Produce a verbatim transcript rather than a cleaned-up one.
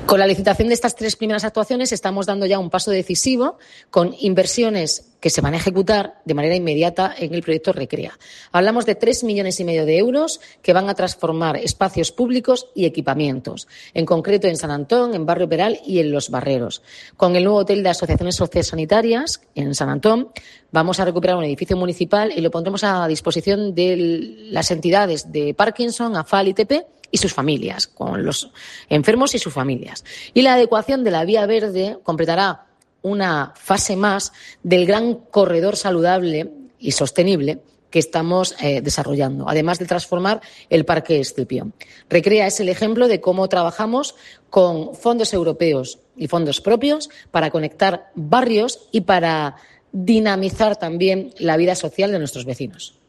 Con la licitación de estas tres primeras actuaciones estamos dando ya un paso decisivo con inversiones que se van a ejecutar de manera inmediata en el proyecto Recrea. Hablamos de tres millones y medio de euros que van a transformar espacios públicos y equipamientos, en concreto en San Antón, en Barrio Peral y en Los Barreros. Con el nuevo hotel de asociaciones sociosanitarias en San Antón vamos a recuperar un edificio municipal y lo pondremos a disposición de las entidades de Parkinson, A F A L y T P y sus familias, con los enfermos y sus familias. Y la adecuación de la Vía Verde completará una fase más del gran corredor saludable y sostenible que estamos eh, desarrollando, además de transformar el Parque Escipión. Recrea es el ejemplo de cómo trabajamos con fondos europeos y fondos propios para conectar barrios y para dinamizar también la vida social de nuestros vecinos.